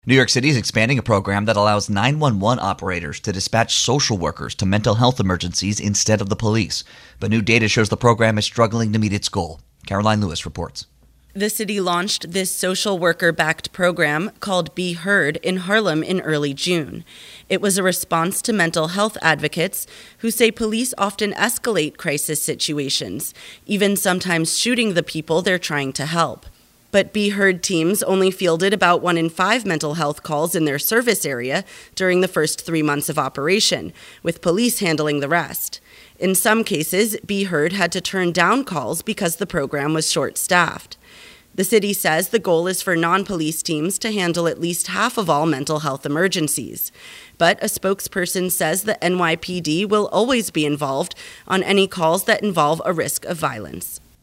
New York City is expanding a program that allows 911 operators to dispatch social workers to mental health emergencies instead of the police. But new data shows the program is struggling to meet its goal. Caroline Lewis reports. The city launched this social worker-backed program called Be Heard in Harlem in early June. It was a response to mental health advocates who say police often escalate crisis situations, even sometimes shooting the people they're trying to help. But Be Heard teams only fielded about 1 in 5 mental health calls in their service area during the first 3 months of operation, with police handling the rest. In some cases, Be Heard had to turn down calls because the program was short-staffed. The city says the goal is for non-police teams to handle at least half of all mental health emergencies. But a spokesperson says the NYPD will always be involved on any calls that involve a risk of violence.